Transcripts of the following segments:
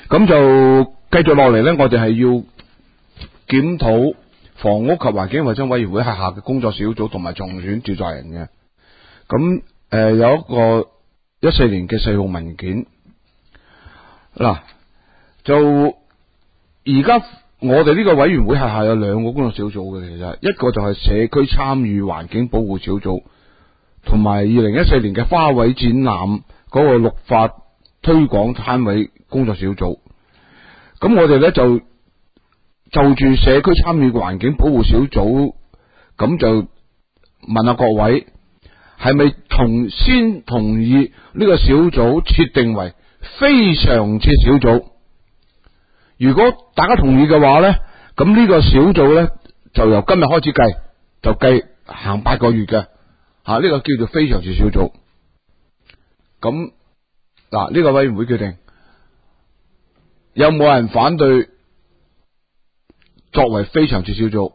咁就繼續落嚟呢，我哋係要檢討房屋及環境衛生委員會轄下嘅工作小組同埋重選召集人嘅。咁有一個14年嘅4號文件。嗱，就而家我哋呢個委員會轄下有兩個工作小組嘅，其實一個就係社區參與環境保護小組，同埋2014年嘅花卉展覽嗰個綠化推廣攤位工作小組。咁我哋咧就住社區參與環境保護小組，咁就問下各位，係咪先同意呢個小組設定為非常設小組？如果大家同意嘅話咧，咁呢個小組咧就由今日開始計，就計行8個月嘅，呢個叫做非常設小組。咁嗱，呢個委員會決定，有冇人反對作為非常設小組？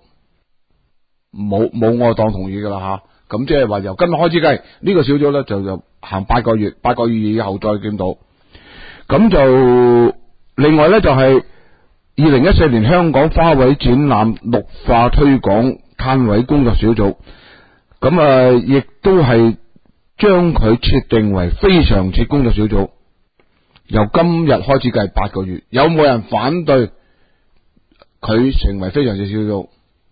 冇我當同意噶啦吓。咁即係話由今日開始計，呢個小組咧就行8個月，8個月以後再檢討。咁就另外咧就係2014年香港花卉展覽綠化推廣攤位工作小組，咁亦都係將佢設定為非常設工作小組，由今日開始計8個月。有冇人反對佢成為非常設小組？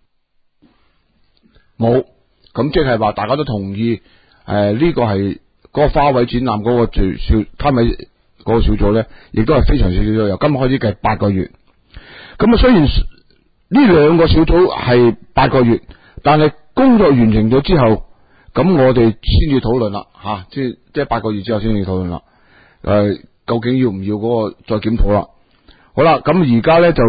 冇。咁即係話大家都同意，呢個係嗰個花卉展覽嗰個攤位嗰個小組咧，亦都係非常設小組，由今日開始計8個月。咁雖然呢兩個小組係8個月，但係工作完成咗之後，咁我哋先至討論啦，即係8個月之後先至討論啦。究竟要唔要嗰個再檢討啦？好啦，咁而家咧就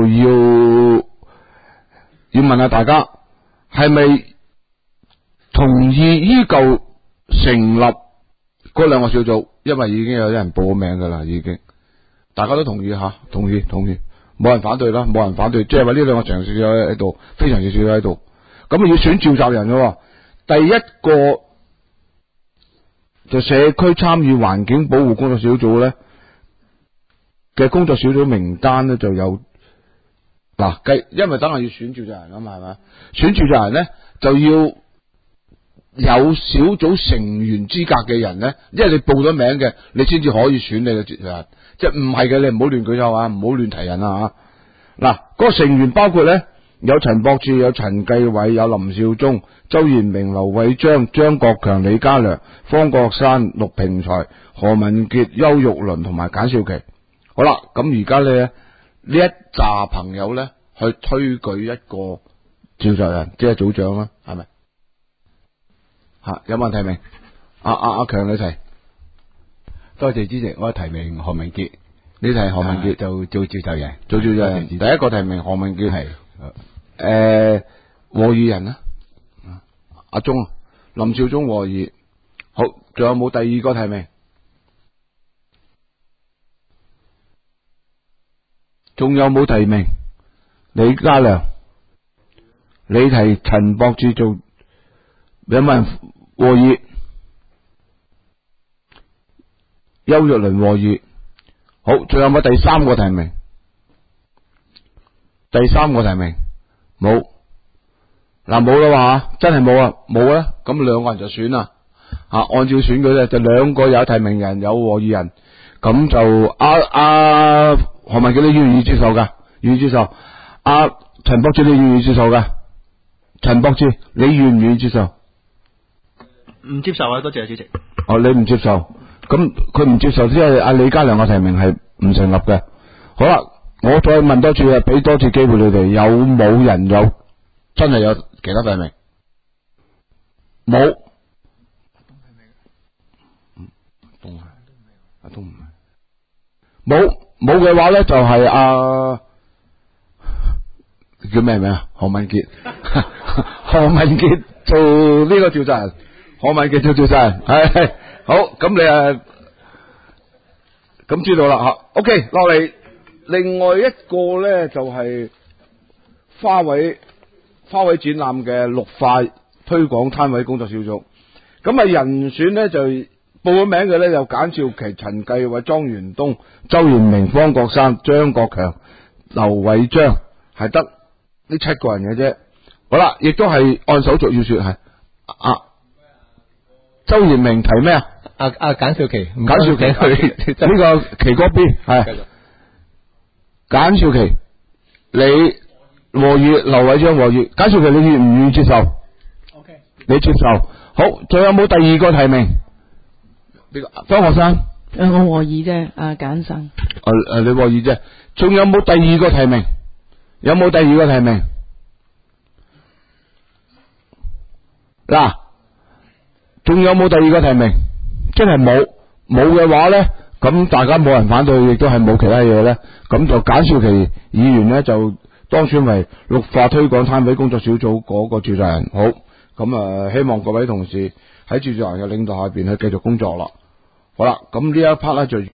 要問下大家，係咪同意依舊成立嗰兩個小組？因為已經有啲人報名噶啦，已經大家都同意吓，同意，冇人反對啦，冇人反對，即係話呢兩個常設小組喺度，非常設小組喺度。咁要選召集人咯。第一個就社區參與環境保護工作小組咧嘅工作小組名單咧就有因為等係要選召集人啊嘛，係咪？選召集人咧就要有小組成員資格嘅人咧，因為你報咗名嘅，你先至可以選你嘅召集人。即係唔係嘅，你唔好亂舉手啊，唔好亂提人啊。嗰個成員包括咧有陳博志、有陳繼偉、有林少忠、周延明、劉偉章、張國強、李家良、方國山、陸平才、何文傑、邱玉麟同埋簡少琪。好啦，咁而家咧呢一紮朋友咧去推舉一個召集人，即係組長啦，係咪？有冇人提名？阿強你提。 多謝主席，我提名何文傑。 你提何文傑就做召集人。 做召集人，第一個提名何文傑。 係。 和議人啦，阿忠、林少忠和議。好，仲有冇第二個提名？仲有冇提名？李家良，你提陳博志做，有冇人和議？邱玉麟和議。好，仲有冇第三個提名？第三個提名冇。冇啦嘛，真係冇啊，冇啦。咁兩個人就選啦。按照選舉咧，就兩個有提名人，有和議人。咁就何文傑，你願意接受噶？願意接受。陳博志，你願意接受噶？陳博志，你願唔願意接受？ 唔接受啊，多謝主席。 你唔接受，咁佢唔接受，即係阿李家良嘅提名係唔成立嘅。好啦，我再問多次啊，俾多次機會你哋，有冇人真係有其他提名？冇。都唔係。冇嘅話咧，就係叫咩名啊？何文傑。何文傑做呢個召集人。何文傑做召集人。係好，咁你咁知道啦吓。OK， 落嚟另外一個咧就係花卉展覽嘅綠化推廣攤位工作小組。咁人選咧就報咗名嘅咧有簡少琪、陳繼偉、莊元東、周元明、方國珊、張國強、劉偉章，係得呢7個人嘅啫。好啦，亦都係按手續要說係周元明提咩啊？ 簡少琪， 簡少琪佢呢個奇哥 B 係簡少琪，你和議劉偉章和議，簡少琪你願唔願意接受 ？OK， 你接受。好，仲有冇第二個提名？呢個方學生， 我和議啫，簡生。 你和議啫。仲有冇第二個提名？有冇第二個提名？嗱，仲有冇第二個提名？真係冇嘅話咧，咁大家冇人反對，亦都係冇其他嘢咧，咁就簡少琪議員咧就當選為綠化推廣攤位工作小組嗰個召集人。好，咁希望各位同事喺召集人嘅領導下邊去繼續工作啦。好啦，咁呢一 part 咧就